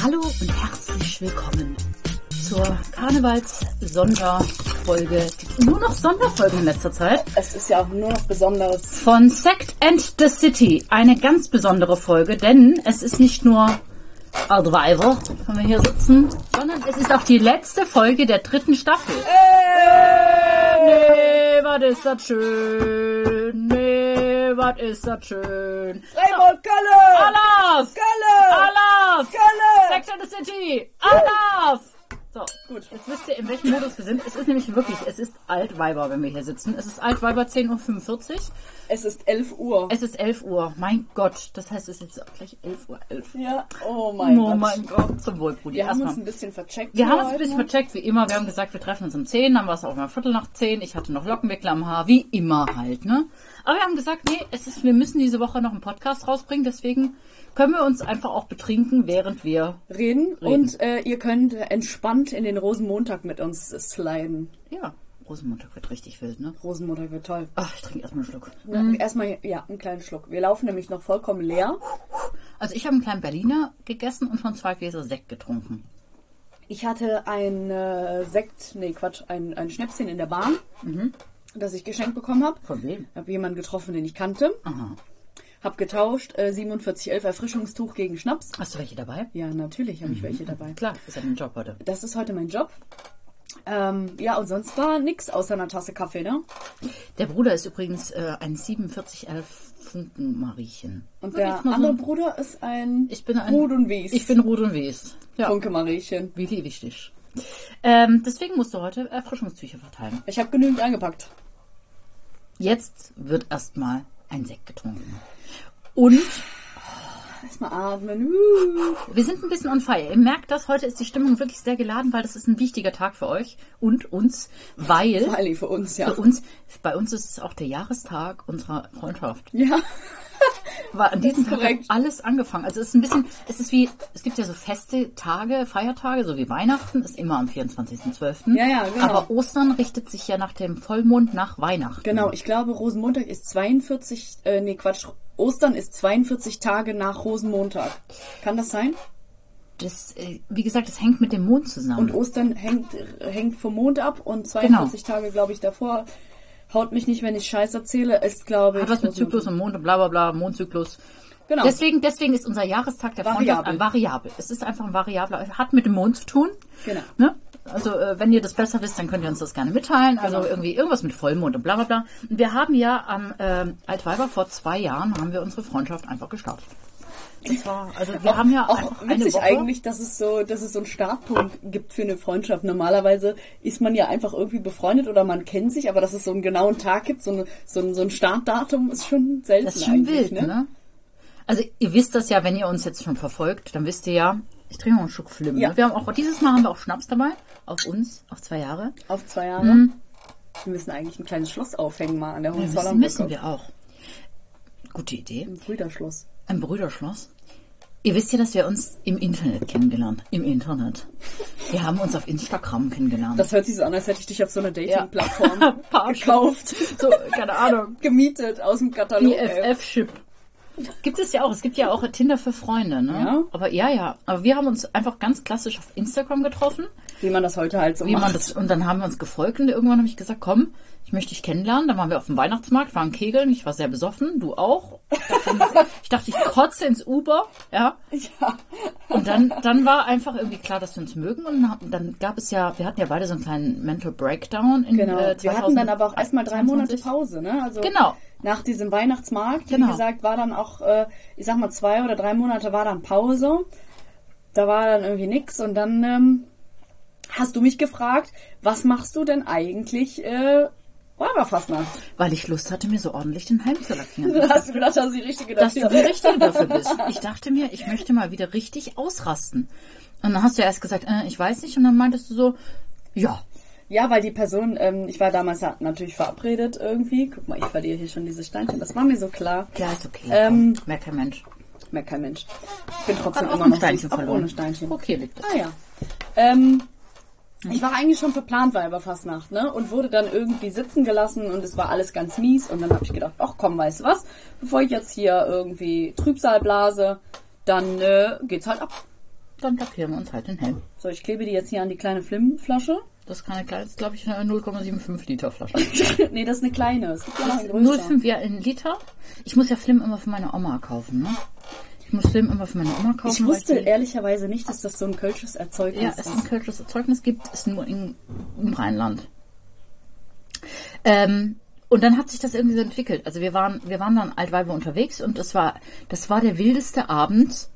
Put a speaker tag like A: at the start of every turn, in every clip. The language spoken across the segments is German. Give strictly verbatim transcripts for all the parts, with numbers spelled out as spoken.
A: Hallo und herzlich willkommen zur Karnevals-Sonderfolge. Nur noch Sonderfolgen in letzter Zeit.
B: Es ist ja auch nur noch Besonderes.
A: Von Sect and the City. Eine ganz besondere Folge, denn es ist nicht nur Altweiber, wenn wir hier sitzen, sondern es ist auch die letzte Folge der dritten Staffel. Hey, nee, was ist das schön. Nee, was ist das schön.
B: Freiburg, Kölle!
A: Alas!
B: Kölle!
A: Alas!
B: Kölle!
A: Sect and the City! Alas! So, gut, jetzt wisst ihr, in welchem Modus wir sind. Es ist nämlich wirklich, es ist Altweiber, wenn wir hier sitzen. Es ist Altweiber zehn Uhr fünfundvierzig.
B: Es ist elf Uhr.
A: Es ist elf Uhr. Mein Gott, das heißt, es ist jetzt auch gleich elf Uhr elf.
B: Ja, oh mein
A: oh
B: Gott.
A: Oh mein Gott, zum Wohl, Brudi.
B: Wir haben
A: Erstmal.
B: uns ein bisschen vercheckt.
A: Wir haben uns ein
B: heute.
A: bisschen vercheckt, wie immer. Wir haben gesagt, wir treffen uns um zehn, dann war es auch mal Viertel nach zehn. Ich hatte noch Lockenwickler am Haar, wie immer halt, ne? Aber wir haben gesagt, nee, es ist, wir müssen diese Woche noch einen Podcast rausbringen, deswegen können wir uns einfach auch betrinken, während wir
B: reden.
A: reden.
B: Und äh, ihr könnt entspannt in den Rosenmontag mit uns sliden.
A: Ja, Rosenmontag wird richtig wild, ne?
B: Rosenmontag wird toll.
A: Ach, ich trinke erstmal einen Schluck.
B: Ja,
A: Mhm.
B: Erstmal, ja, einen kleinen Schluck. Wir laufen nämlich noch vollkommen leer.
A: Also ich habe einen kleinen Berliner gegessen und schon zwei Gläser Sekt getrunken.
B: Ich hatte ein äh, Sekt, nee Quatsch, ein, ein Schnäpschen in der Bahn,
A: Mhm.
B: das ich geschenkt bekommen habe.
A: Von wem?
B: Ich habe jemanden getroffen, den ich kannte.
A: Aha.
B: Hab getauscht, äh, siebenundvierzig elf Erfrischungstuch gegen Schnaps.
A: Hast du welche dabei?
B: Ja, natürlich habe ich
A: Mhm.
B: welche dabei.
A: Klar, ist ja dein Job heute.
B: Das ist heute mein Job. Ähm, ja, und sonst war nix außer einer Tasse Kaffee, ne?
A: Der Bruder ist übrigens äh, ein siebenundvierzig elf Funken-Mariechen.
B: Und
A: Sag
B: der
A: jetzt mal so
B: andere
A: ein-
B: Bruder ist ein
A: Ich bin ein
B: Rot und Wies.
A: Ich bin Rot und Wies. Ja,
B: Funke-Mariechen.
A: wie liebe ich dich. Ähm, deswegen musst du heute Erfrischungstücher verteilen.
B: Ich habe genügend eingepackt.
A: Jetzt wird erstmal ein Sekt getrunken. Und
B: Erstmal atmen. Uh.
A: wir sind ein bisschen on fire. Ihr merkt das, heute ist die Stimmung wirklich sehr geladen, weil das ist ein wichtiger Tag für euch und uns, weil
B: Vor allem für uns, ja.
A: für uns, bei uns ist es auch der Jahrestag unserer Freundschaft.
B: Ja.
A: War an diesem Tag hat
B: korrekt.
A: alles angefangen. Also es ist ein bisschen, es ist wie, es gibt ja so feste Tage, Feiertage, so wie Weihnachten, ist immer am vierundzwanzigsten zwölften
B: Ja, ja, genau.
A: Aber Ostern richtet sich ja nach dem Vollmond nach Weihnachten.
B: Genau, ich glaube Rosenmontag ist zweiundvierzig, äh, nee Quatsch, Ostern ist zweiundvierzig Tage nach Rosenmontag. Kann das sein?
A: Das, äh, wie gesagt, das hängt mit dem Mond zusammen.
B: Und Ostern hängt, hängt vom Mond ab und zweiundvierzig Tage, glaube ich, davor. Haut mich nicht, wenn ich Scheiß erzähle, ist, glaube ich...
A: Hat was mit Zyklus und Mond und bla bla bla, Mondzyklus.
B: Genau.
A: Deswegen, deswegen ist unser Jahrestag der Freundschaft
B: Variabel.
A: ein Variabel. Es ist einfach ein Variabler, hat mit dem Mond zu tun.
B: Genau.
A: Ne? Also äh, wenn ihr das besser wisst, dann könnt ihr uns das gerne mitteilen. Also
B: Genau.
A: irgendwie irgendwas mit Vollmond und bla bla bla. Und wir haben ja am ähm, Altweiber vor zwei Jahren haben wir unsere Freundschaft einfach gestartet. Und zwar, also wir
B: auch,
A: haben ja
B: auch
A: einfach eine
B: witzig
A: Woche.
B: eigentlich, dass es so, dass es so einen Startpunkt gibt für eine Freundschaft. Normalerweise ist man ja einfach irgendwie befreundet oder man kennt sich, aber dass es so einen genauen Tag gibt, so, eine, so, ein, so ein Startdatum, ist schon selten.
A: Das ist schon
B: eigentlich,
A: wild, ne? Also ihr wisst das ja, wenn ihr uns jetzt schon verfolgt, dann wisst ihr ja, ich trinke noch einen Schluck Flim.
B: Ja.
A: Ne? Wir haben auch dieses Mal haben wir auch Schnaps dabei, auf uns, auf zwei Jahre.
B: Auf zwei Jahre.
A: Mhm.
B: Wir müssen eigentlich ein kleines Schloss aufhängen mal an der
A: Ja,
B: Hohenzollern
A: müssen, müssen
B: Brücke.
A: wir auch. Gute Idee.
B: Ein Brüderschloss.
A: Ein Brüderschloss. Ihr wisst ja, dass wir uns im Internet kennengelernt. Im Internet. Wir haben uns auf Instagram kennengelernt.
B: Das hört sich so an, als hätte ich dich auf so einer Dating-Plattform
A: Parship.
B: gekauft.
A: So, keine Ahnung.
B: Gemietet aus dem Katalog.
A: B F F-Ship. Gibt es ja auch. Es gibt ja auch Tinder für Freunde, ne?
B: Ja.
A: Aber ja, ja. Aber wir haben uns einfach ganz klassisch auf Instagram getroffen.
B: Wie man das heute halt so
A: Wie
B: macht.
A: man das, und dann haben wir uns gefolgt und irgendwann habe ich gesagt, komm, ich möchte dich kennenlernen. Dann waren wir auf dem Weihnachtsmarkt, waren kegeln, ich war sehr besoffen, du auch. Ich dachte, ich, dachte, ich kotze ins Uber, ja.
B: Ja.
A: Und dann, dann war einfach irgendwie klar, dass wir uns mögen. Und dann, dann gab es ja, wir hatten ja beide so einen kleinen Mental Breakdown in
B: Genau.
A: äh,
B: Wir hatten dann aber auch erstmal drei Monate
A: zweitausendzweiundzwanzig.
B: Pause, ne? Also
A: Genau.
B: nach diesem Weihnachtsmarkt,
A: Genau.
B: wie gesagt, war dann auch, äh, ich sag mal, zwei oder drei Monate war dann Pause. Da war dann irgendwie nix und dann ähm, hast du mich gefragt, was machst du denn eigentlich äh, Weiberfastnacht?
A: Weil ich Lust hatte, mir so ordentlich den Helm zu lackieren.
B: Dann hast du gedacht, dass ich die Richtige
A: Dass du
B: dafür
A: die Richtige dafür bist. Ich dachte mir, ich möchte mal wieder richtig ausrasten. Und dann hast du erst gesagt, äh, ich weiß nicht. Und dann meintest du so, ja.
B: Ja, weil die Person, ähm, ich war damals ja natürlich verabredet irgendwie. Guck mal, ich verliere hier schon diese Steinchen. Das war mir so klar.
A: Ja, ist okay.
B: Ähm,
A: Komm, merkt kein Mensch.
B: Merkt kein Mensch. Ich bin trotzdem
A: Hat auch
B: immer
A: ein
B: noch
A: Steinchen
B: süß, auch
A: verloren.
B: ohne Steinchen.
A: Okay, liegt das.
B: Ah ja. Ähm, ich war eigentlich schon verplant Weiberfastnacht, ne? Und wurde dann irgendwie sitzen gelassen und es war alles ganz mies. Und dann habe ich gedacht, ach komm, weißt du was? Bevor ich jetzt hier irgendwie Trübsal blase, dann äh, geht's halt ab.
A: dann lackieren wir uns halt in hell.
B: So, ich klebe die jetzt hier an die kleine Flimflasche.
A: Das ist keine kleine, das ist glaube ich eine null Komma fünfundsiebzig Liter Flasche.
B: Nee, das ist eine kleine. Es gibt ja noch eine größere.
A: null Komma fünf, ja, in Liter. Ich muss ja Flim immer für meine Oma kaufen, ne? Ich muss Flim immer für meine Oma kaufen.
B: Ich wusste die, ehrlicherweise nicht, dass das so ein kölsches Erzeugnis
A: ja,
B: ist.
A: Ja, es ein kölsches Erzeugnis gibt, ist nur in, im Rheinland. Ähm, und dann hat sich das irgendwie so entwickelt. Also wir waren, wir waren dann Altweiber unterwegs und das war, das war der wildeste Abend,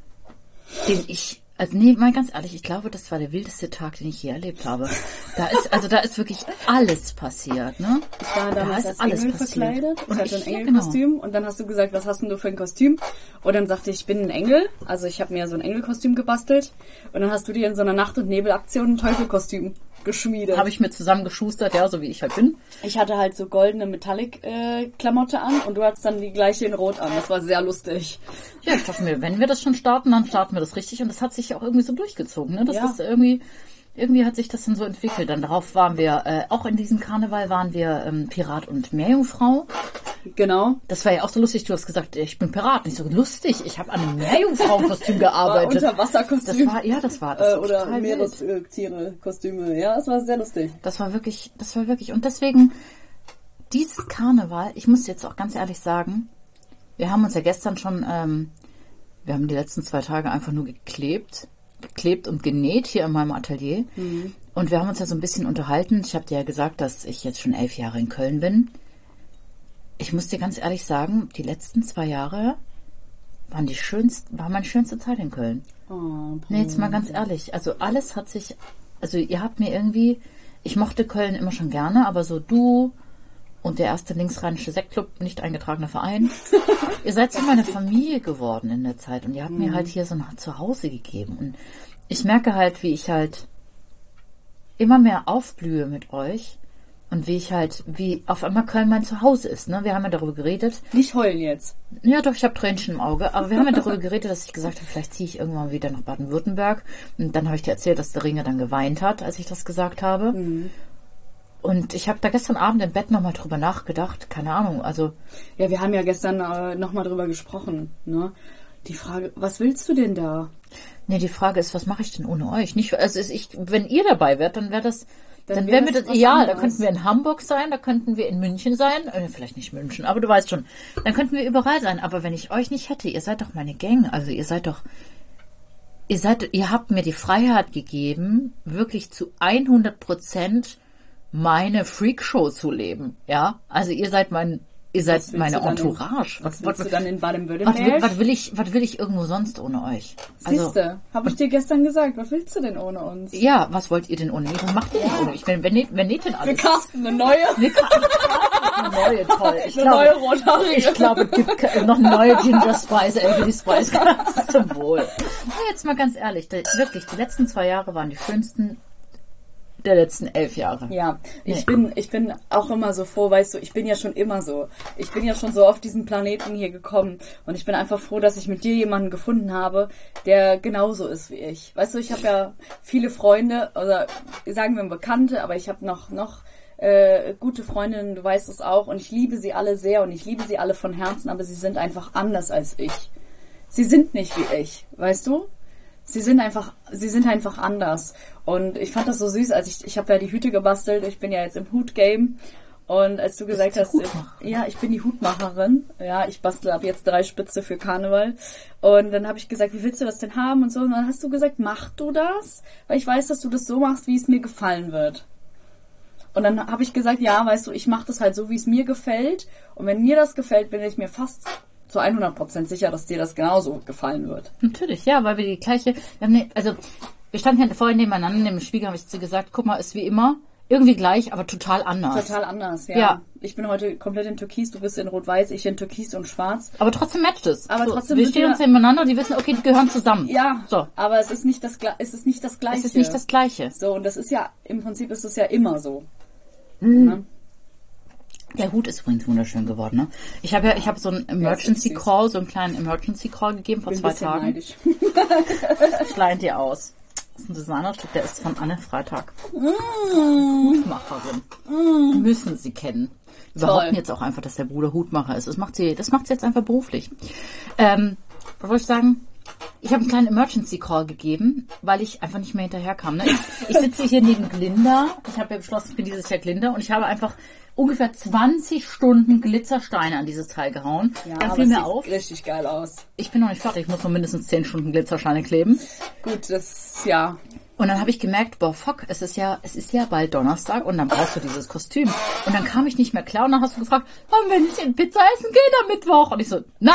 A: den ich, also nee, mal ganz ehrlich, ich glaube, das war der wildeste Tag, den ich je erlebt habe. Da ist, also da ist wirklich alles passiert, ne?
B: Ich war damals
A: da
B: als Engel
A: passiert.
B: verkleidet. Ich
A: und
B: hatte ein
A: ich,
B: Engelkostüm
A: genau.
B: und dann hast du gesagt, was hast denn du für ein Kostüm? Und dann sagte ich, ich bin ein Engel. Also ich habe mir so ein Engelkostüm gebastelt und dann hast du dir in so einer Nacht- und Nebelaktion ein Teufelkostüm geschmiedet.
A: Habe ich mir zusammen geschustert, ja, so wie ich halt bin.
B: Ich hatte halt so goldene Metallic-Klamotte äh, an und du hattest dann die gleiche in Rot an. Das war sehr lustig.
A: Ja, ich dachte mir, wenn wir das schon starten, dann starten wir das richtig. Und das hat sich ja auch irgendwie so durchgezogen, ne? Das
B: Ja.
A: ist irgendwie, irgendwie hat sich das dann so entwickelt. Dann darauf waren wir, äh, auch in diesem Karneval waren wir ähm, Pirat und Meerjungfrau.
B: Genau.
A: Das war ja auch so lustig. Du hast gesagt, ich bin Pirat. Nicht so lustig. Ich habe an einem Meerjungfrauenkostüm gearbeitet.
B: War Unterwasserkostüm.
A: Das war, ja, das war, das
B: äh,
A: war
B: oder
A: total wild.
B: Meerestiere-Kostüme. Ja, das war sehr lustig.
A: Das war wirklich, das war wirklich. Und deswegen, dieses Karneval, ich muss jetzt auch ganz ehrlich sagen, wir haben uns ja gestern schon, ähm, wir haben die letzten zwei Tage einfach nur geklebt, geklebt und genäht hier in meinem Atelier.
B: Mhm.
A: Und wir haben uns ja so ein bisschen unterhalten. Ich habe dir ja gesagt, dass ich jetzt schon elf Jahre in Köln bin. Ich muss dir ganz ehrlich sagen, die letzten zwei Jahre waren die schönsten, war meine schönste Zeit in Köln.
B: Oh,
A: nee, jetzt mal ganz ehrlich. Also alles hat sich, also ihr habt mir irgendwie, ich mochte Köln immer schon gerne, aber so du und der erste linksrheinische Sektclub, nicht eingetragener Verein, ihr seid so meine Familie geworden in der Zeit und ihr habt
B: Mhm.
A: mir halt hier so ein Zuhause gegeben. Und ich merke halt, wie ich halt immer mehr aufblühe mit euch. Und wie ich halt, wie auf einmal Köln mein Zuhause ist, ne? Wir haben ja darüber geredet.
B: Nicht heulen jetzt.
A: Ja, doch, ich habe Tränchen im Auge. Aber wir haben ja darüber geredet, dass ich gesagt habe, vielleicht ziehe ich irgendwann wieder nach Baden-Württemberg. Und dann habe ich dir erzählt, dass der Ringer dann geweint hat, als ich das gesagt habe.
B: Mhm.
A: Und ich habe da gestern Abend im Bett nochmal drüber nachgedacht. Keine Ahnung, also...
B: Ja, wir haben ja gestern äh, nochmal drüber gesprochen, ne? Die Frage, was willst du denn da?
A: Nee, die Frage ist, was mache ich denn ohne euch? Nicht, also ist ich, wenn ihr dabei wärt, dann wäre das...
B: Dann
A: Dann
B: wär
A: wären wir
B: das
A: das,
B: was
A: ja, da
B: anderes.
A: könnten wir in Hamburg sein, da könnten wir in München sein, äh, vielleicht nicht München, aber du weißt schon, dann könnten wir überall sein, aber wenn ich euch nicht hätte, ihr seid doch meine Gang, also ihr seid doch, ihr seid, ihr habt mir die Freiheit gegeben, wirklich zu hundert Prozent meine Freakshow zu leben, ja, also ihr seid mein, ihr seid
B: Was willst
A: meine
B: du dann in-
A: Entourage.
B: Was willst du
A: was,
B: dann in
A: was,
B: Baden-Württemberg?
A: will, was will ich, was will ich irgendwo sonst ohne euch?
B: Siehste, habe ich dir gestern gesagt, was willst du denn ohne uns?
A: Ja, was wollt ihr denn ohne mich? Was macht ihr denn ohne mich? Wenn, wenn, näht- wenn näht denn
B: Wir
A: alles?
B: casten eine neue.
A: Wir eine neue, toll. Ich
B: Eine
A: glaube,
B: neue Rothaarige.
A: ich glaube, es gibt ke- noch eine neue Ginger Spice, Emily Spice. Ganz zum Wohl. Ja, jetzt mal ganz ehrlich, die, wirklich, die letzten zwei Jahre waren die schönsten der letzten elf Jahre.
B: Ja, ich
A: Nee.
B: bin, ich bin auch immer so froh, weißt du, ich bin ja schon immer so. Ich bin ja schon so auf diesen Planeten hier gekommen und ich bin einfach froh, dass ich mit dir jemanden gefunden habe, der genauso ist wie ich. Weißt du, ich habe ja viele Freunde, oder sagen wir Bekannte, aber ich habe noch, noch äh, gute Freundinnen, du weißt es auch, und ich liebe sie alle sehr und ich liebe sie alle von Herzen, aber sie sind einfach anders als ich. Sie sind nicht wie ich, weißt du? Sie sind einfach, sie sind einfach anders. Und ich fand das so süß, als ich, ich habe ja die Hüte gebastelt. Ich bin ja jetzt im Hut-Game. Und als du gesagt
A: die
B: hast,
A: Hutmacherin?
B: ja, ich bin die Hutmacherin. Ja, ich bastle ab jetzt drei Spitze für Karneval. Und dann habe ich gesagt, wie willst du das denn haben und so. Und dann hast du gesagt, mach du das? Weil ich weiß, dass du das so machst, wie es mir gefallen wird. Und dann habe ich gesagt, ja, weißt du, ich mache das halt so, wie es mir gefällt. Und wenn mir das gefällt, bin ich mir fast zu hundert Prozent sicher, dass dir das genauso gefallen wird.
A: Natürlich, ja, weil wir die gleiche, wir haben ne, also wir standen ja vorhin nebeneinander, neben dem Spiegel, habe ich zu gesagt, guck mal, ist wie immer, irgendwie gleich, aber total anders.
B: Total anders, ja.
A: Ja.
B: Ich bin heute komplett in Türkis, du bist in Rot-Weiß, ich in Türkis und Schwarz.
A: Aber trotzdem matcht es.
B: Aber
A: so,
B: trotzdem
A: wir
B: sind
A: stehen
B: wir-
A: uns nebeneinander und die wissen, okay, die gehören zusammen.
B: Ja,
A: So,
B: aber es ist nicht das, Gle- es ist nicht das Gleiche.
A: es ist nicht das Gleiche.
B: So, und das ist ja, im Prinzip ist es ja immer so.
A: Mhm.
B: Ne?
A: Der Hut ist übrigens wunderschön geworden, ne? Ich habe ja, ich habe so einen Emergency
B: süß.
A: Call, so einen kleinen Emergency Call gegeben vor
B: Bin ein
A: zwei
B: bisschen
A: Tagen.
B: neidisch.
A: Ich leih ihn dir aus. Das ist ein Designerstück, der ist von Anne Freitag.
B: Mm.
A: Hutmacherin. Müssen Sie kennen. Wir behaupten
B: Toll.
A: jetzt auch einfach, dass der Bruder Hutmacher ist. Das macht sie, das macht sie jetzt einfach beruflich. Ähm, was wollte ich sagen? Ich habe einen kleinen Emergency Call gegeben, weil ich einfach nicht mehr hinterherkam. Ne? Ich, ich sitze hier neben Glinda. Ich habe ja beschlossen, ich bin dieses Jahr Glinda. Und ich habe einfach ungefähr zwanzig Stunden Glitzersteine an dieses Teil gehauen.
B: Ja,
A: Dann
B: aber
A: fiel
B: es
A: mir
B: sieht
A: auf.
B: richtig geil aus.
A: Ich bin noch nicht fertig. Ich muss noch mindestens zehn Stunden Glitzersteine kleben.
B: Gut, das, ja.
A: Und dann habe ich gemerkt, boah, fuck, es ist ja, es ist ja bald Donnerstag und dann brauchst du dieses Kostüm. Und dann kam ich nicht mehr klar und dann hast du gefragt, wollen wir nicht in Pizza essen gehen am Mittwoch? Und ich so, nein!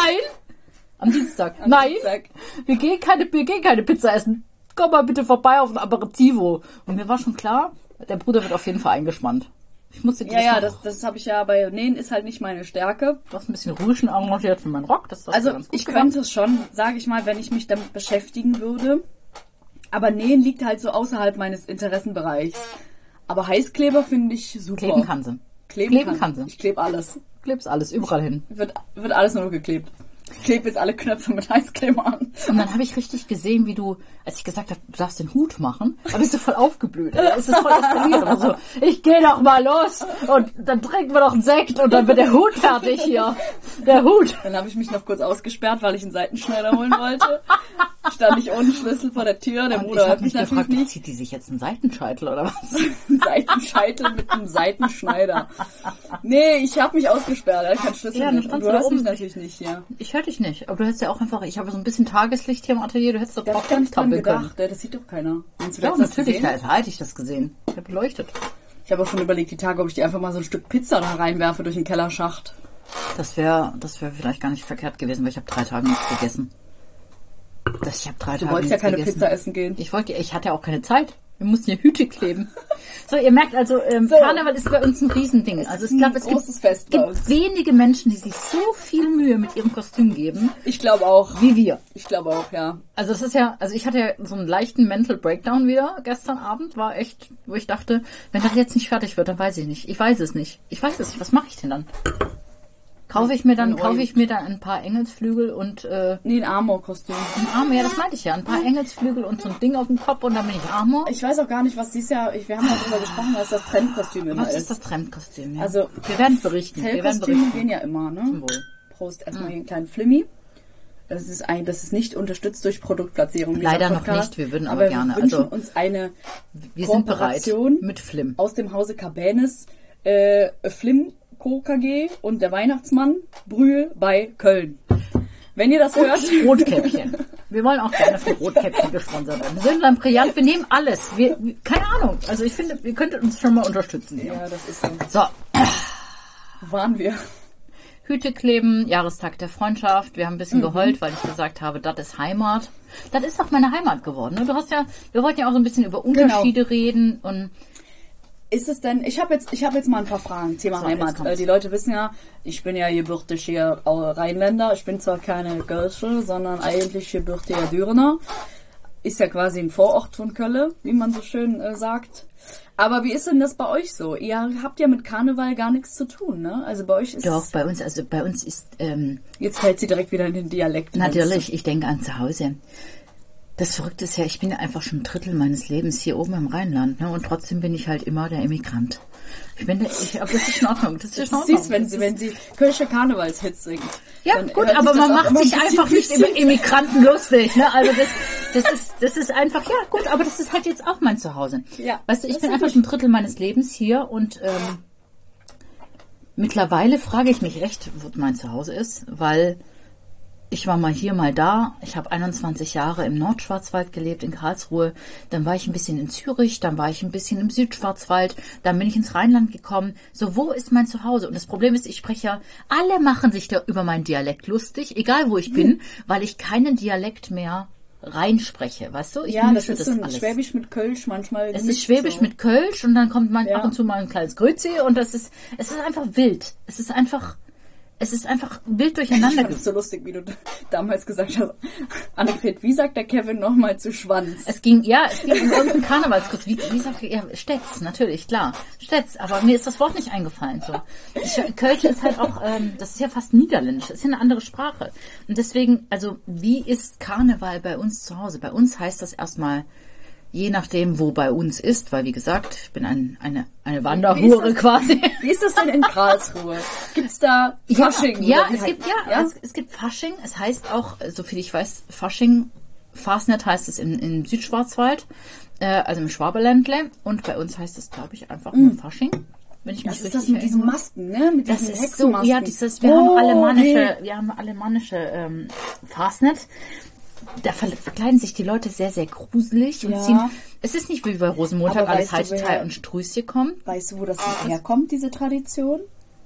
A: Am Dienstag.
B: Am
A: Nein,
B: Dienstag.
A: Wir, gehen keine, wir gehen keine Pizza essen. Komm mal bitte vorbei auf ein Aperitivo. Und mir war schon klar, der Bruder wird auf jeden Fall eingespannt. Ich musste
B: Ja, ja, das, das habe ich ja bei Nähen, ist halt nicht meine Stärke.
A: Du hast ein bisschen Rüschen arrangiert für meinen Rock. Das hast
B: Also
A: du ganz gut
B: ich
A: gemacht.
B: könnte es schon, sage ich mal, wenn ich mich damit beschäftigen würde. Aber Nähen liegt halt so außerhalb meines Interessenbereichs. Aber Heißkleber finde ich super.
A: Kleben kann sie.
B: Kleben,
A: Kleben
B: kann.
A: kann sie.
B: Ich klebe alles.
A: Klebst alles überall hin.
B: Wird, wird alles nur geklebt. Ich klebe jetzt alle Knöpfe mit Heißkleber an.
A: Und dann habe ich richtig gesehen, wie du, als ich gesagt habe, du darfst den Hut machen, da bist du voll aufgeblüht. Da ist es voll eskaliert. Also, ich gehe doch mal los und dann trinken wir noch einen Sekt und dann wird der Hut fertig hier. Der Hut.
B: Dann habe ich mich noch kurz ausgesperrt, weil ich einen Seitenschneider holen wollte. Stand ich ohne Schlüssel vor der Tür. Der
A: Und
B: Bruder
A: ich
B: hört
A: habe
B: mich
A: mich
B: natürlich
A: gefragt,
B: nicht.
A: zieht die sich jetzt einen Seitenscheitel oder was?
B: Ein Seitenscheitel mit einem Seitenschneider. Nee, ich habe mich ausgesperrt. Ich keinen Schlüssel
A: Ja, dann
B: mit. Und
A: standst
B: du
A: du da
B: hörst mich
A: oben.
B: natürlich nicht hier.
A: Ich höre dich nicht. Aber du hättest ja auch einfach, ich habe so ein bisschen Tageslicht hier im Atelier, du hättest doch
B: Da
A: drauf
B: hab ich gar nicht dran
A: tappeln können.
B: gedacht. Ja, das sieht doch keiner. Meinst du,
A: Ja,
B: du hast das
A: natürlich,
B: gesehen?
A: da, da hätte ich das gesehen. Ich habe beleuchtet.
B: Ich habe auch schon überlegt, die Tage, ob ich die einfach mal so ein Stück Pizza da reinwerfe durch den Kellerschacht.
A: Das wäre das wäre vielleicht gar nicht verkehrt gewesen, weil ich habe drei Tage nichts gegessen. Das, ich habe drei
B: Du
A: Tage
B: wolltest ja
A: nichts
B: keine
A: gegessen.
B: Pizza essen gehen.
A: Ich wollte, ich hatte ja auch keine Zeit. Wir mussten ja Hüte kleben. So, ihr merkt also, ähm,
B: So.
A: Karneval ist bei uns ein Riesending. Also ich
B: ein
A: glaube, es gibt,
B: großes Fest bei
A: gibt
B: uns.
A: wenige Menschen, die sich so viel Mühe mit ihrem Kostüm geben,
B: Ich glaube auch.
A: wie wir.
B: Ich glaube auch, ja.
A: Also das ist ja, also ich hatte ja so einen leichten Mental Breakdown wieder gestern Abend, war echt, wo ich dachte, wenn das jetzt nicht fertig wird, dann weiß ich nicht. Ich weiß es nicht. Ich weiß es nicht. Was mache ich denn dann? Kaufe ich mir dann,
B: Ein Ohr-
A: kaufe ich mir dann ein paar Engelsflügel und äh,
B: Nee, ein Amor-Kostüm.
A: ein Arm, ja, das meinte ich ja, ein paar Engelsflügel und so ein Ding auf dem Kopf und dann bin ich Armor.
B: Ich weiß auch gar nicht, was dieses Jahr, ich, wir haben ja darüber gesprochen, was das Trendkostüm immer
A: Was
B: ist.
A: ist das Trendkostüm? Ja?
B: Also,
A: wir werden berichten. Wir werden
B: Zellkostüme
A: berichten.
B: gehen ja immer, ne?
A: Zum Wohl.
B: Prost, erstmal hier einen kleinen Flimmy. Das ist ein, das ist nicht unterstützt durch Produktplatzierung. dieser
A: Leider noch
B: Podcast,
A: nicht, wir würden aber gerne,
B: Wir wünschen
A: also-
B: uns eine
A: Wir sind bereit
B: Kooperation
A: mit Flim.
B: aus dem Hause Cabanes, äh, Flim Co. K G und der Weihnachtsmann Brühl bei Köln. Wenn ihr das hört.
A: Rotkäppchen. Wir wollen auch gerne von Rotkäppchen gesponsert werden. Wir sind dann brillant, wir nehmen alles. Wir, keine Ahnung. Also ich finde, ihr könntet uns schon mal unterstützen hier.
B: Ja, das ist so.
A: So,
B: Wo waren wir?
A: Hüte kleben, Jahrestag der Freundschaft. Wir haben ein bisschen
B: Mhm.
A: geheult, weil ich gesagt habe, das ist Heimat. Das ist auch meine Heimat geworden. Ne? Du hast ja, wir wollten ja auch so ein bisschen über Unterschiede reden und
B: Ist es denn, ich habe jetzt, ich habe jetzt mal ein paar Fragen, Thema
A: So, jetzt
B: Heimat.
A: kommt's.
B: Äh, die Leute wissen ja, ich bin ja gebürtig hier äh, Rheinländer. Ich bin zwar keine Gölsche, sondern eigentlich gebürtiger Dürener. Ist ja quasi ein Vorort von Köln, wie man so schön äh, sagt. Aber wie ist denn das bei euch so? Ihr habt ja mit Karneval gar nichts zu tun, ne? Also bei euch ist...
A: doch, bei uns, also bei uns ist, ähm,
B: Jetzt fällt sie direkt wieder in den Dialekt.
A: natürlich, ich denke an zu Hause. Das Verrückte ist ja, ich bin ja einfach schon ein Drittel meines Lebens hier oben im Rheinland, ne? Und trotzdem bin ich halt immer der Immigrant. Ich bin der, ich, aber das ist in Ordnung. Das ist in Ordnung.
B: Siehst, wenn
A: Das
B: sie,
A: ist-
B: wenn sie Kölsche Karnevalshits singt.
A: Ja,
B: dann
A: gut,
B: hört
A: aber
B: sich das
A: man
B: auch
A: macht
B: immer ein
A: sich
B: bisschen
A: einfach nicht
B: bisschen-
A: über Immigranten lustig, ne? Also das, das ist, das ist einfach, ja, gut, aber das ist halt jetzt auch mein Zuhause.
B: Ja,
A: Weißt du, ich
B: das
A: bin
B: ist
A: einfach
B: gut.
A: schon ein Drittel meines Lebens hier und ähm, mittlerweile frage ich mich recht, wo mein Zuhause ist, weil ich war mal hier, mal da. Ich habe einundzwanzig Jahre im Nordschwarzwald gelebt, in Karlsruhe. Dann war ich ein bisschen in Zürich, dann war ich ein bisschen im Südschwarzwald, dann bin ich ins Rheinland gekommen. So, wo ist mein Zuhause? Und das Problem ist, ich spreche ja, alle machen sich da über meinen Dialekt lustig, egal wo ich bin, weil ich keinen Dialekt mehr reinspreche, weißt du? Ich
B: Ja, das
A: mische
B: ist so ein Schwäbisch mit Kölsch manchmal.
A: Es
B: gemischt
A: ist Schwäbisch
B: so.
A: mit Kölsch und dann kommt man
B: Ja.
A: ab und zu mal ein kleines Grüezi und das ist, es ist einfach wild. Es ist einfach, es ist einfach wild
B: Ich
A: durcheinander.
B: fand es so lustig, wie du damals gesagt hast. Annegret, wie sagt der Kevin nochmal zu Schwanz?
A: Es ging, ja, es ging um irgendeinen Karnevalskurs. Wie, wie sagt ihr? Ja, Stetz, natürlich, klar. Stetz, aber mir ist das Wort nicht eingefallen. So. Ich, Kölsch ist halt auch, ähm, das ist ja fast Niederländisch, das ist ja eine andere Sprache. Und deswegen, also, wie ist Karneval bei uns zu Hause? Bei uns heißt das erstmal, je nachdem, wo bei uns ist, weil wie gesagt, ich bin ein, eine, eine Wanderhure
B: das?
A: quasi.
B: Wie ist das denn in Karlsruhe? Gibt's da Fasching?
A: Ja,
B: oder wie
A: es
B: heißt-
A: gibt, ja,
B: ja?
A: Es, es gibt Fasching. Es heißt auch, so viel ich weiß, Fasching Fastnet heißt es im, im Südschwarzwald, äh, also im Schwabeländle. Und bei uns heißt es, glaube ich, einfach nur Fasching. Wenn ich mich
B: Das ist
A: richtig
B: das mit diesen
A: erinnere.
B: Masken, ne? Mit
A: Das
B: diesen
A: ist so,
B: Hexenmasken.
A: ja, dieses, wir
B: oh,
A: haben alemannische,
B: nee.
A: wir haben alemannische ähm, Fastnet. Da ver- verkleiden sich die Leute sehr, sehr gruselig und
B: Ja.
A: ziehen. Es ist nicht wie bei Rosenmontag,
B: Aber
A: alles
B: weißt du,
A: Halteteil
B: wer-
A: und Strüßchen kommt.
B: Weißt du, wo das herkommt, diese Tradition?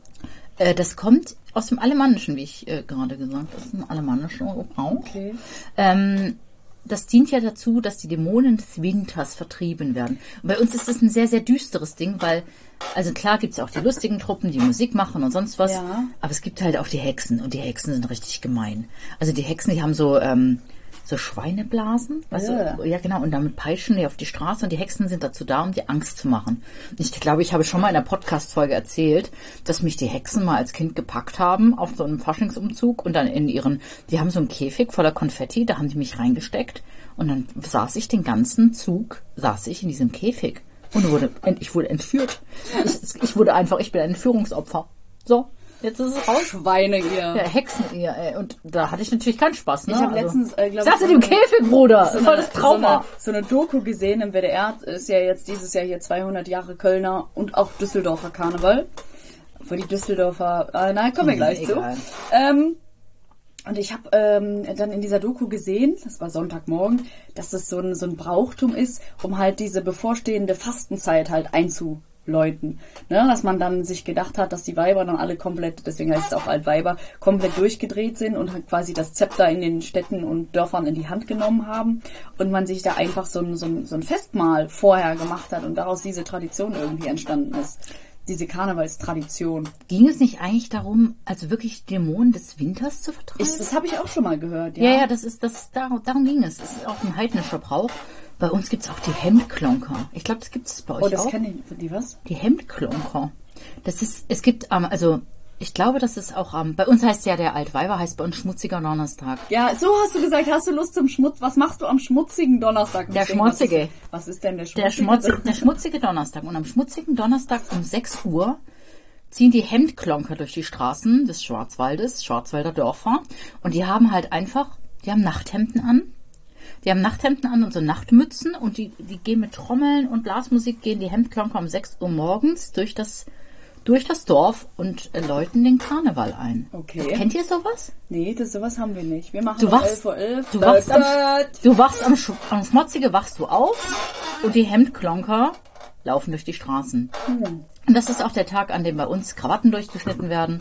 A: Äh, das kommt aus dem Alemannischen, wie ich äh, gerade gesagt habe. Das ist ein alemannischer Brauch.
B: Okay.
A: Ähm, das dient ja dazu, dass die Dämonen des Winters vertrieben werden. Und bei uns ist das ein sehr, sehr düsteres Ding, weil, also klar gibt es auch die lustigen Truppen, die Musik machen und sonst was,
B: Ja.
A: aber es gibt halt auch die Hexen und die Hexen sind richtig gemein. Also die Hexen, die haben so, ähm, so Schweineblasen, weißt
B: Ja.
A: du? Ja, genau, und damit peitschen die auf die Straße und die Hexen sind dazu da, um dir Angst zu machen. Und ich glaube, ich habe schon mal in einer Podcast-Folge erzählt, dass mich die Hexen mal als Kind gepackt haben auf so einem Faschingsumzug und dann in ihren, die haben so einen Käfig voller Konfetti, da haben die mich reingesteckt und dann saß ich den ganzen Zug, saß ich in diesem Käfig und wurde, ich wurde entführt. Ich, ich wurde einfach, ich bin ein Entführungsopfer. So. Jetzt ist es raus.
B: Schweine ihr.
A: Ja, Hexen ihr, ey. Und da hatte ich natürlich keinen Spaß, ne?
B: Ich habe
A: Also,
B: letztens, äh, glaube
A: saß in dem Käfig, Bruder.
B: so
A: Das war
B: eine,
A: das Trauma.
B: So eine, so eine Doku gesehen im W D R. Ist ja jetzt dieses Jahr hier zweihundert Jahre Kölner und auch Düsseldorfer Karneval. Für die Düsseldorfer, äh, nein, kommen wir gleich
A: Egal.
B: zu. Ähm, und ich habe ähm, dann in dieser Doku gesehen, das war Sonntagmorgen, dass es so ein, so ein Brauchtum ist, um halt diese bevorstehende Fastenzeit halt einzuläuten. Ne? Dass man dann sich gedacht hat, dass die Weiber dann alle komplett, deswegen heißt es auch Altweiber, komplett durchgedreht sind und halt quasi das Zepter in den Städten und Dörfern in die Hand genommen haben und man sich da einfach so ein, so ein, so ein Festmahl vorher gemacht hat und daraus diese Tradition irgendwie entstanden ist. Diese Karnevalstradition.
A: Ging es nicht eigentlich darum, also wirklich Dämonen des Winters zu vertreiben?
B: Ich, das habe ich auch schon mal gehört, ja.
A: ja, ja, das ist, das, darum, darum ging es. Das ist auch ein heidnischer Brauch. Bei uns gibt es auch die Hemdklonker. Ich glaube, das gibt es bei euch
B: Oh, das
A: auch.
B: kenne ich. Die was?
A: Die Hemdklonker. Das ist, es gibt, ähm, also, ich glaube, das ist auch, ähm, bei uns heißt ja der Altweiber, heißt bei uns schmutziger Donnerstag.
B: Ja, so hast du gesagt, hast du Lust zum Schmutz? Was machst du am schmutzigen Donnerstag?
A: Der
B: Ich denke, was
A: schmutzige.
B: ist- Was ist denn der
A: Der,
B: schmutzige?
A: schmutzige, der schmutzige Donnerstag. Und am schmutzigen Donnerstag um sechs Uhr ziehen die Hemdklonker durch die Straßen des Schwarzwaldes, Schwarzwälder Dörfer. Und die haben halt einfach, die haben Nachthemden an. Die haben Nachthemden an und so Nachtmützen. Und die, die gehen mit Trommeln und Blasmusik, gehen die Hemdklonker um sechs Uhr morgens durch das, durch das Dorf und äh, läuten den Karneval ein.
B: Okay.
A: Kennt ihr sowas?
B: Nee, das, sowas haben wir nicht. Wir machen
A: Du
B: um
A: wachst,
B: elf Uhr elf.
A: du wachst, am, du wachst am, Sch- am Schmutzige, wachst du auf und die Hemdklonker laufen durch die Straßen.
B: Hm.
A: Und das ist auch der Tag, an dem bei uns Krawatten durchgeschnitten werden.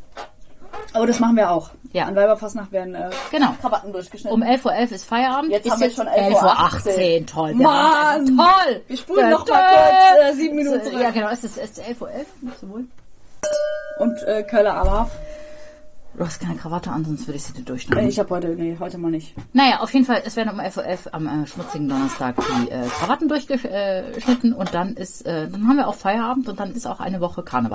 B: Aber das machen wir auch.
A: Ja.
B: An Weiberfastnacht werden äh,
A: Genau.
B: Krawatten durchgeschnitten.
A: Um elf Uhr elf ist Feierabend.
B: Jetzt
A: ist
B: haben wir
A: jetzt
B: schon
A: elf Uhr achtzehn. Toll. wir haben
B: Mann!
A: einfach toll.
B: Wir spulen noch mal kurz, äh, sieben Minuten zurück.
A: Ja, genau. Es ist, es ist elf Uhr elf. Nicht so wohl.
B: Und äh, Köller Alaf.
A: Du hast keine Krawatte an, sonst würde ich sie dir
B: Äh,
A: durchschneiden.
B: ich habe heute, nee, heute mal nicht.
A: Naja, auf jeden Fall, es werden um elf Uhr elf am äh, schmutzigen Donnerstag die äh, Krawatten durchgeschnitten und dann ist, äh, dann haben wir auch Feierabend und dann ist auch eine Woche Karneval.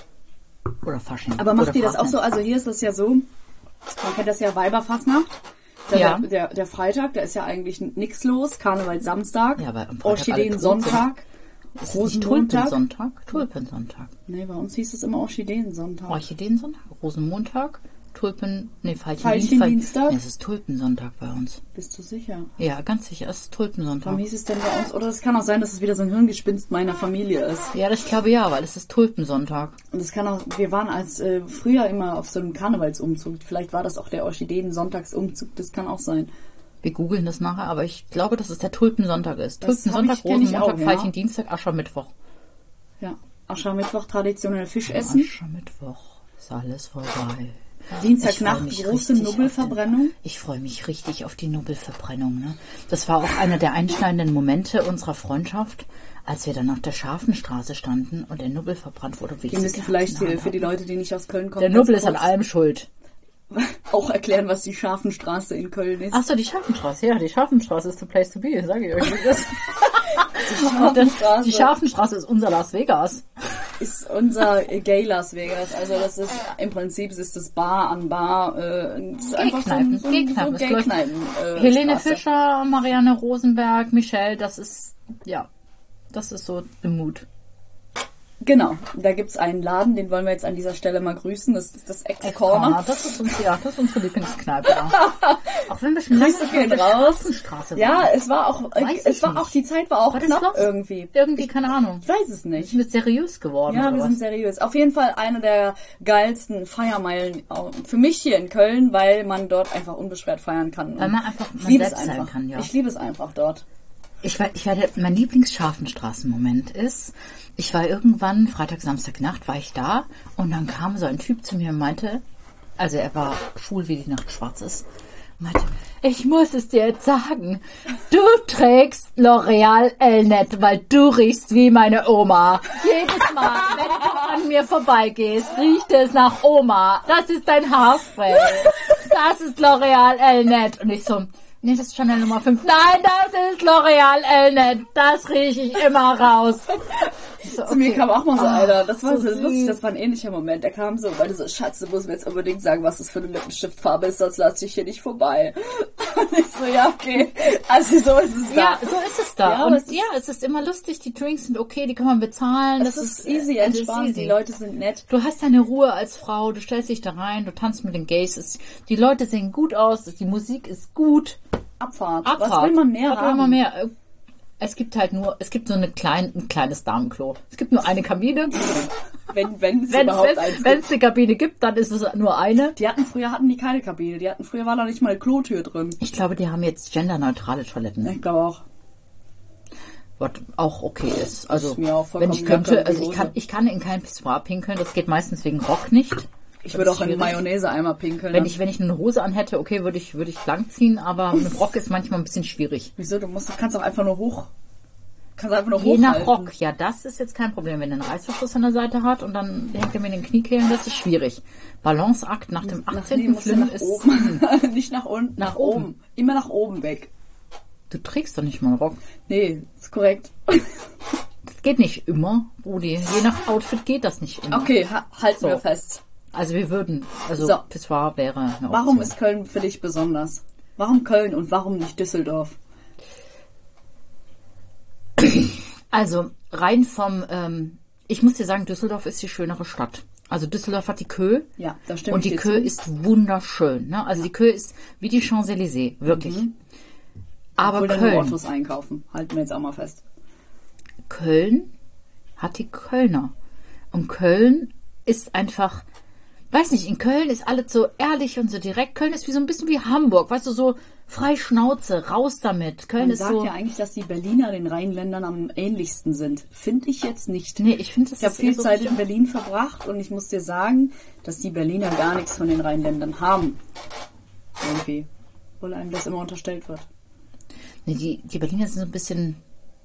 A: Oder Fasching.
B: Aber macht
A: Oder
B: ihr das auch
A: Fastnet.
B: so? Also hier ist das ja so, man kennt das ja Weiberfastnacht. Der,
A: Ja.
B: der, der, der Freitag, da ist ja eigentlich nix los. Karneval Samstag.
A: Ja, aber am Freitag
B: Orchideen
A: alle tot
B: Sonntag.
A: Ist es nicht
B: Rosenmontag.
A: Tulpensonntag? Tulpensonntag.
B: Nee, bei uns hieß es immer Orchideen Sonntag.
A: Orchideensonntag, Rosenmontag, Tulpen, nee,
B: Veilchendienstag.
A: Veilchendienstag. Nee, es ist Tulpensonntag bei uns.
B: Bist du sicher?
A: Ja, ganz sicher, es ist Tulpensonntag.
B: Warum hieß es denn bei uns? Oder es kann auch sein, dass es wieder so ein Hirngespinst meiner Familie ist.
A: Ja, das glaube ja, weil es ist Tulpensonntag.
B: Und es kann auch, wir waren als äh, früher immer auf so einem Karnevalsumzug. Vielleicht war das auch der Orchideen Sonntagsumzug. Das kann auch sein.
A: Wir googeln das nachher, aber ich glaube, dass es der Tulpensonntag ist.
B: Das
A: Tulpensonntag,
B: hab ich- kenn ich
A: Rosenmontag,
B: auch, ja.
A: Veilchendienstag, Aschermittwoch.
B: Ja. Aschermittwoch traditionell Fisch essen.
A: Aschermittwoch ist alles vorbei.
B: Dienstagnacht
A: Ich freu mich
B: große
A: richtig
B: Nubbelverbrennung.
A: auf den- Ich freue mich richtig auf die Nubbelverbrennung. Ne? Das war auch einer der einschneidenden Momente unserer Freundschaft, als wir dann auf der Scharfenstraße standen und der Nubbel verbrannt wurde.
B: Wir müssen vielleicht für, für die Leute, die nicht aus Köln kommen,
A: Der
B: ganz
A: Nubbel ist an
B: kurz
A: allem schuld.
B: auch erklären, was die Scharfenstraße in Köln ist.
A: Ach so, die Scharfenstraße. Ja, die Scharfenstraße ist the place to be, sage ich euch. Das.
B: Scharfenstraße
A: Die Scharfenstraße ist unser Las Vegas.
B: ist unser Gay Las Vegas. Also das ist im Prinzip ist das Bar an Bar. Äh, das ist einfach so ein so, ein- so
A: Gay-Kneipen. Es läuft
B: Gay-Kneipen. Äh,
A: Helene
B: Straße.
A: Fischer, Marianne Rosenberg, Michelle, das ist, ja, das ist so the mood.
B: Genau, da gibt's einen Laden, den wollen wir jetzt an dieser Stelle mal grüßen. Das ist das Ex-Corner.
A: Das ist uns, ja, das ist unsere Lieblingskneipe. Ja. Auch wenn wir schon lange
B: Grüße gehen raus.
A: Straße
B: Ja, es war auch,
A: Weiß
B: es
A: ich
B: war
A: nicht.
B: auch, die Zeit war auch
A: War das
B: knapp
A: los?
B: irgendwie.
A: Irgendwie, keine Ahnung.
B: Ich weiß es nicht.
A: Wir sind seriös geworden.
B: Ja,
A: oder
B: wir
A: was?
B: sind seriös. Auf jeden Fall eine der geilsten Feiermeilen auch für mich hier in Köln, weil man dort einfach unbeschwert feiern kann.
A: Weil man einfach
B: ich
A: man
B: liebe es
A: selbst sein
B: einfach.
A: kann, ja.
B: Ich liebe es einfach dort.
A: Ich war, ich werde, mein Lieblingsscharfenstraßenmoment ist, ich war irgendwann, Freitag, Samstag Nacht, war ich da und dann kam so ein Typ zu mir und meinte, also er war schwul, wie die Nacht schwarz ist, und meinte, ich muss es dir jetzt sagen, du trägst L'Oreal Elnet, weil du riechst wie meine Oma. Jedes Mal, wenn du an mir vorbeigehst, riecht es nach Oma. Das ist dein Haarspray. Das ist L'Oreal Elnet. Und ich so, nee, das ist Chanel Nummer fünf. Nein, das ist L'Oreal Elnet. Das rieche ich immer raus. So, okay.
B: Zu mir kam auch mal so
A: Ah,
B: einer. Das war
A: so
B: so lustig,
A: süß.
B: das war ein ähnlicher Moment. Der kam so, weil du so, Schatz, du musst mir jetzt unbedingt sagen, was das für eine Lippenstiftfarbe ist, sonst lass ich hier nicht vorbei. Und ich so, ja, okay. Also so ist es da.
A: Ja, so ist es da.
B: Ja,
A: und
B: aber es ist-
A: ja, es ist immer lustig. Die Drinks sind okay, die kann man bezahlen.
B: Es
A: Das
B: ist
A: ist
B: easy,
A: äh, das ist
B: entspannt,
A: easy.
B: die Leute sind nett.
A: Du hast deine Ruhe als Frau, du stellst dich da rein, du tanzt mit den Gays. Es, die Leute sehen gut aus, die Musik ist gut.
B: Abfahrt.
A: Abfahrt.
B: Was will man mehr
A: Was will
B: haben?
A: man mehr? Es gibt halt nur, es gibt so eine klein, ein kleines Damenklo. Es gibt nur eine Kabine.
B: Wenn, wenn es
A: Wenn
B: überhaupt eins
A: es
B: gibt.
A: eine Kabine gibt, dann ist es nur eine.
B: Die hatten früher hatten die keine Kabine. Die hatten früher war da nicht mal eine Klotür drin.
A: Ich glaube, die haben jetzt genderneutrale Toiletten.
B: Ich glaube auch.
A: Was auch okay ist. Also,
B: Ist mir auch
A: wenn
B: vollkommen
A: ich könnte,
B: Jacke in die
A: also ich
B: Hose.
A: kann, ich kann in kein Pissoir pinkeln, das geht meistens wegen Rock nicht.
B: Ich
A: Das
B: würde
A: ist
B: auch in
A: schwierig.
B: Mayonnaise einmal pinkeln.
A: Wenn ich, wenn ich eine Hose anhätte, okay, würde ich, würde ich lang ziehen, aber mit Rock ist manchmal ein bisschen schwierig.
B: Wieso? Du musst, du kannst auch einfach nur hoch. Kannst einfach nur
A: Je nach
B: hochhalten.
A: Rock, ja, das ist jetzt kein Problem, wenn er einen Reißverschluss an der Seite hat und dann hängt er mir in den Kniekehlen, das ist schwierig. Balanceakt nach dem
B: Nach, nee,
A: achtzehnten
B: musst du
A: Flim
B: nach
A: ist,
B: oben. Nicht nach unten, nach,
A: Nach
B: oben.
A: oben.
B: Immer nach oben weg.
A: du trägst doch nicht mal einen Rock.
B: Nee, ist korrekt.
A: Das geht nicht immer, Rudi. Je nach Outfit geht das nicht immer.
B: Okay, ha halten
A: So.
B: wir fest.
A: Also wir würden, also
B: So.
A: Pissoir wäre eine Option.
B: Warum ist Köln für dich besonders? Warum Köln und warum nicht Düsseldorf?
A: Also rein vom, ähm, ich muss dir sagen, Düsseldorf ist die schönere Stadt. Also Düsseldorf hat die Kö.
B: Ja, das stimmt.
A: Und die
B: dir
A: Kö
B: zu.
A: ist wunderschön. Ne? Also die Kö ist wie die Champs-Élysées, wirklich. Aber
B: Obwohl da nur
A: Köln,
B: Autos einkaufen. Halten wir jetzt auch mal fest.
A: Köln hat die Kölner. Und Köln ist einfach, weiß nicht, in Köln ist alles so ehrlich und so direkt. Köln ist wie so ein bisschen wie Hamburg, weißt du, so frei Schnauze, raus damit. Köln
B: Man
A: ist
B: sagt
A: so,
B: ja eigentlich, dass die Berliner den Rheinländern am ähnlichsten sind. Finde ich jetzt nicht.
A: nee, ich finde, das
B: Ich habe
A: ist
B: viel
A: eher so
B: Zeit
A: richtig-
B: in Berlin verbracht und ich muss dir sagen, dass die Berliner gar nichts von den Rheinländern haben. Irgendwie. Obwohl einem das immer unterstellt wird.
A: Nee, die, die Berliner sind so ein bisschen,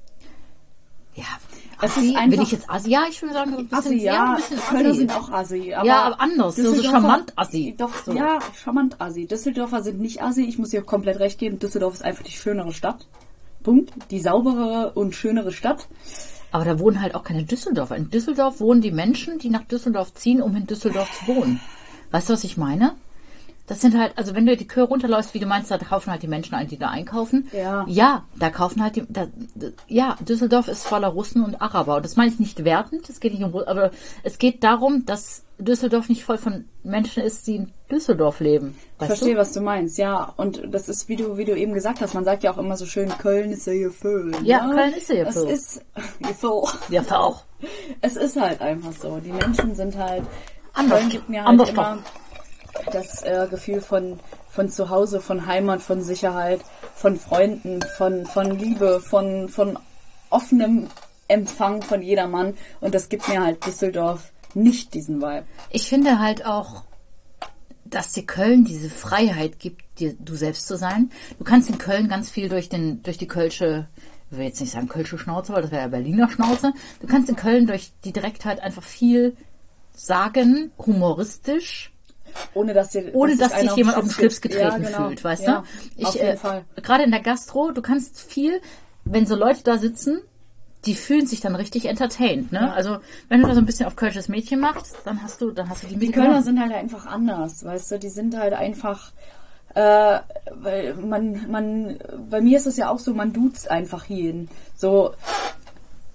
A: ja,
B: Es
A: Assi,
B: ist einfach-
A: will ich jetzt Assi? Ja, ich würde sagen, so ein bisschen,
B: Assi, ja,
A: ein bisschen
B: Kölner
A: Assi.
B: sind auch Assi. Aber
A: Ja, aber anders, so- so
B: Düsseldorfer-
A: charmant Assi.
B: Doch,
A: So.
B: ja, charmant Assi. Düsseldorfer sind nicht Assi, ich muss dir komplett recht geben. Düsseldorf ist einfach die schönere Stadt. Punkt. Die sauberere und schönere Stadt.
A: Aber da wohnen halt auch keine Düsseldorfer. In Düsseldorf wohnen die Menschen, die nach Düsseldorf ziehen, um in Düsseldorf zu wohnen. Weißt du, was ich meine? Das sind halt, also wenn du die Kö runterläufst, wie du meinst, da kaufen halt die Menschen ein, die da einkaufen.
B: Ja.
A: Ja, da kaufen halt die, da, ja, Düsseldorf ist voller Russen und Araber. Und das meine ich nicht wertend, es geht nicht um, aber es geht darum, dass Düsseldorf nicht voll von Menschen ist, die in Düsseldorf leben.
B: Ich
A: Weißt
B: verstehe,
A: du?
B: was du meinst, ja. Und das ist, wie du, wie du eben gesagt hast, man sagt ja auch immer so schön, Köln ist ja hier Föhn.
A: Ja,
B: ne?
A: Köln ist ja hier
B: Es
A: Föhn.
B: ist, so.
A: Ja, auch.
B: Es ist halt einfach so. Die Menschen sind halt,
A: Anders.
B: Köln gibt mir halt
A: Anders
B: immer das äh, Gefühl von, von Zuhause, von Heimat, von Sicherheit, von Freunden, von, von Liebe, von, von offenem Empfang von jedermann. Und das gibt mir halt Düsseldorf nicht diesen Vibe.
A: Ich finde halt auch, dass dir Köln diese Freiheit gibt, dir du selbst zu sein. Du kannst in Köln ganz viel durch den durch die Kölsche, ich will jetzt nicht sagen Kölsche Schnauze, weil das wäre ja Berliner Schnauze. Du kannst in Köln durch die Direktheit einfach viel sagen, humoristisch,
B: Ohne dass, dir,
A: ohne dass,
B: sich einer
A: sich jemand auf den Schlips
B: gibt.
A: getreten
B: Ja, genau.
A: fühlt, weißt
B: Ja,
A: du?
B: auf
A: Ich,
B: jeden
A: äh,
B: Fall.
A: Gerade in der Gastro, du kannst viel, wenn so Leute da sitzen, die fühlen sich dann richtig entertained, ne?
B: Ja.
A: Also, wenn du da so ein bisschen auf Kölsches Mädchen machst, dann hast du, dann hast du die
B: Die
A: Miete
B: Kölner
A: gewonnen.
B: sind halt einfach anders, weißt du, die sind halt einfach, äh, weil man, man, bei mir ist es ja auch so, man duzt einfach jeden. So,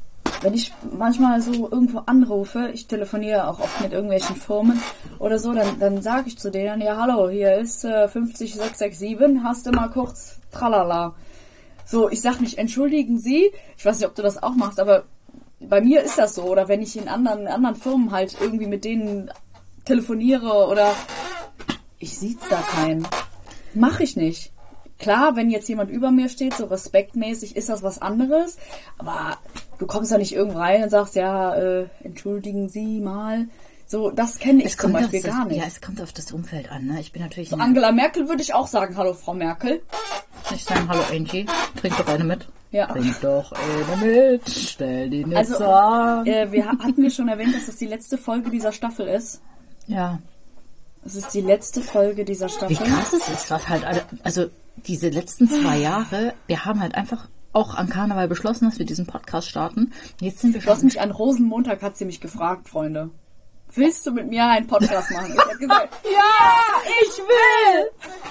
B: wenn ich manchmal so irgendwo anrufe, ich telefoniere auch oft mit irgendwelchen Firmen oder so, dann, dann sage ich zu denen, ja hallo, hier ist äh, fünfzig sechs sechs sieben, hast du mal kurz tralala. So, ich sag nicht, entschuldigen Sie, ich weiß nicht, ob du das auch machst, aber bei mir ist das so, oder wenn ich in anderen, anderen Firmen halt irgendwie mit denen telefoniere oder ich sieht's da keinen. Mach ich nicht. Klar, wenn jetzt jemand über mir steht, so respektmäßig, ist das was anderes. Aber du kommst ja nicht irgendwo rein und sagst, ja, äh, entschuldigen Sie mal. So, das kenne ich zum Beispiel
A: das,
B: gar nicht.
A: Ja, es kommt auf das Umfeld an. Ne? Ich bin natürlich...
B: Zu Angela Merkel würde ich auch sagen, hallo Frau Merkel.
A: Ich sagen, hallo Angie, trink doch eine mit.
B: Ja.
A: Trink doch eine mit, stell die nicht
B: Also,
A: so an.
B: Äh, wir hatten wir schon erwähnt, dass das die letzte Folge dieser Staffel ist.
A: Ja.
B: Es ist die letzte Folge dieser Staffel.
A: Wie krass es ist, was halt, alle- also diese letzten zwei Jahre, wir haben halt einfach auch an Karneval beschlossen, dass wir diesen Podcast starten. Jetzt sind wir
B: Du hast
A: schon...
B: mich an Rosenmontag, hat sie mich gefragt, Freunde. Willst du mit mir einen Podcast machen? Ich habe gesagt, ja, ich will!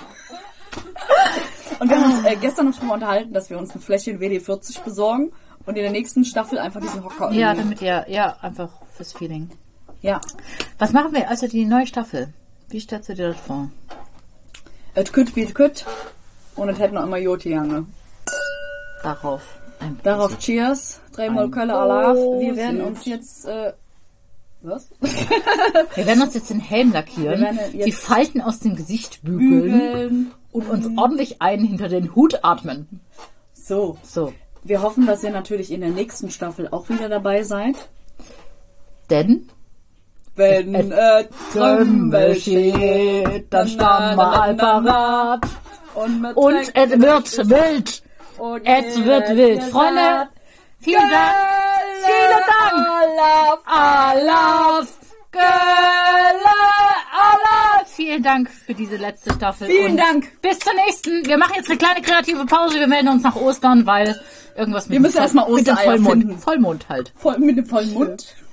B: Und wir haben uns äh, gestern noch drüber unterhalten, dass wir uns eine Fläschchen W D vierzig besorgen und in der nächsten Staffel einfach diesen Hocker...
A: Ja,
B: irgendwie-
A: damit ihr, ja, einfach fürs Feeling.
B: Ja.
A: Was machen wir, also die neue Staffel? Wie stellst du dir das vor?
B: Et kütt wie et kütt. Und es hätte noch immer Joti Jange.
A: Darauf. Ein
B: Darauf Cheers. Dreimal
A: Ein
B: Kölle Alaf. Wir
A: Prosit.
B: werden uns jetzt... Äh, was?
A: Wir werden uns jetzt den Helm lackieren,
B: Wir werden jetzt
A: die Falten aus dem Gesicht bügeln,
B: Bügeln.
A: und uns ordentlich einen hinter den Hut atmen.
B: So.
A: So.
B: Wir hoffen, dass ihr natürlich in der nächsten Staffel auch wieder dabei seid.
A: Denn
B: Wenn äh, Trümmel steht,
A: dann stand mal parat.
B: Und, mit
A: Und
B: Dreck-
A: es wird wild.
B: und
A: Es wird
B: jedes
A: wild.
B: gesagt,
A: Freunde, vielen Dank. Vielen Dank.
B: Alaf.
A: Alaf. Gölle. Alaf. Vielen Dank für diese letzte Staffel.
B: Vielen
A: und
B: Dank.
A: Bis zur nächsten. Wir machen jetzt eine kleine kreative Pause. Wir melden uns nach Ostern, weil irgendwas mit
B: Wir müssen
A: dem
B: erst mal
A: mit dem
B: Ostereier
A: Vollmond.
B: finden.
A: Vollmond halt.
B: Voll, mit dem vollen Mund.